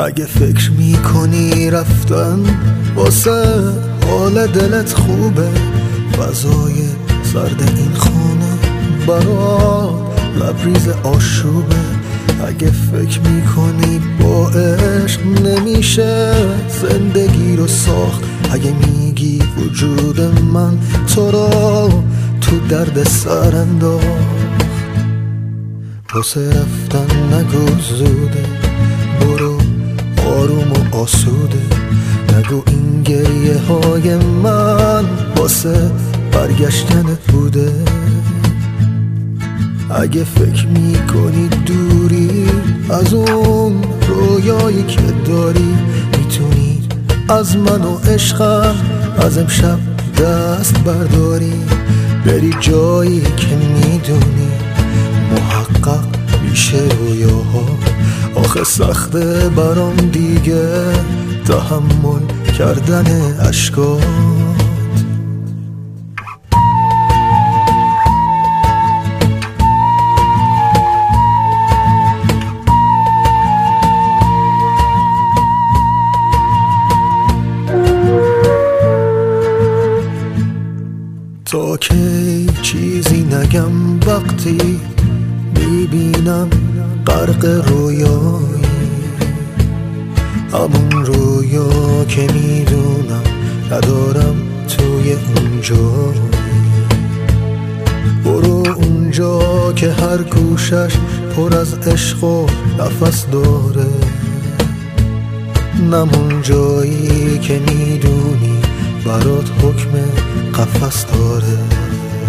اگه فکر میکنی رفتن واسه حال دلت خوبه، فضای سرد این خونه برات لبریز آشوبه. اگه فکر میکنی با عشق نمیشه زندگی رو ساخت، اگه میگی وجود من تو را تو درد سر انداخت، واسه رفتن نگو زوده، برو آروم و آسوده. نگو این گریه های من واسه برگشتنت بوده. اگه فکر میکنی دوری از اون رویایی که داری، میتونی از من و عشقم از امشب دست برداری، بری جایی که میدونی محقق میشه رویاها. آخه سخته برام دیگه تحمل کردن اشکات. تا کی چیزی نگم وقتی میبینم غرق رویایی، همون رویا که میدونم ندارم توی اونجا. برو اونجا که هر گوشش پر از عشق و نفس داره، نمون جایی که میدونی برات حکم قفس داره.